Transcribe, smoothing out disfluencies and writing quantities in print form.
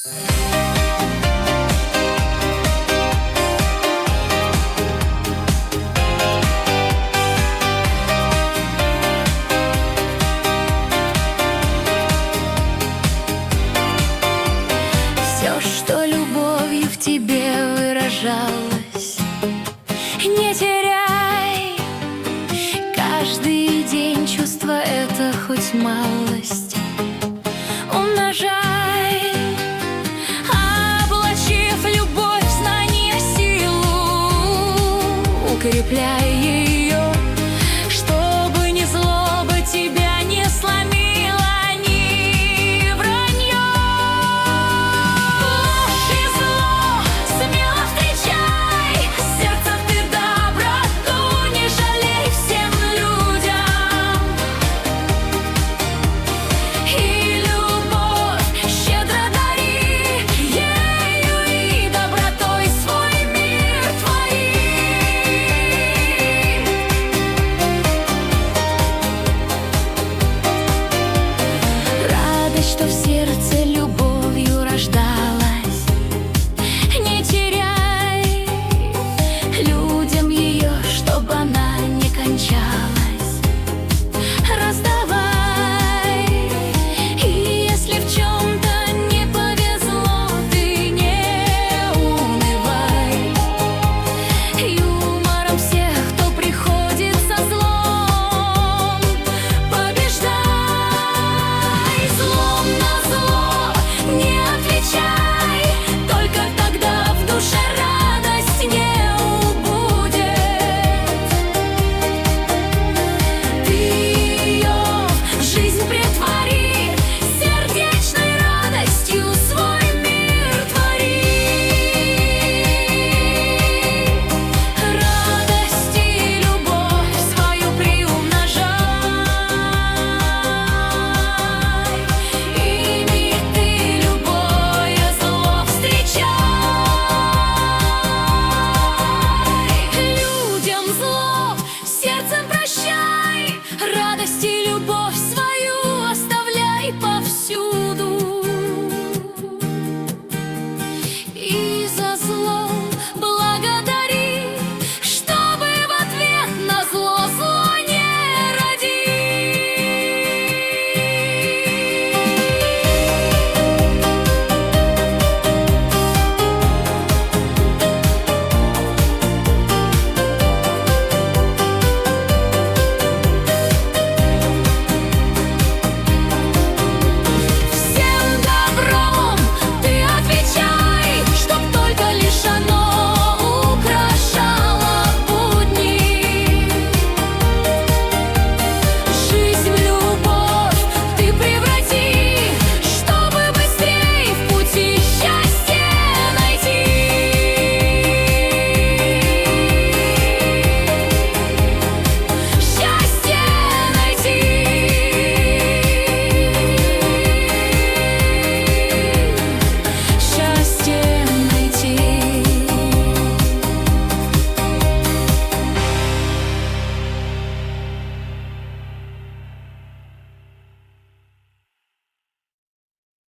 Все, что любовью в тебе выражалось, не теряй. Каждый день чувство это хоть малость умножай, облачив любовь в знание силу, укрепляй ее, чтобы ни злоба тебя не сломила, ни вранье. Ложь и зло смело встречай, сердцем ты доброту не жалей всем людям. И любовь щедро дари, ею и добротой свой мир твори. Радость, что в сердце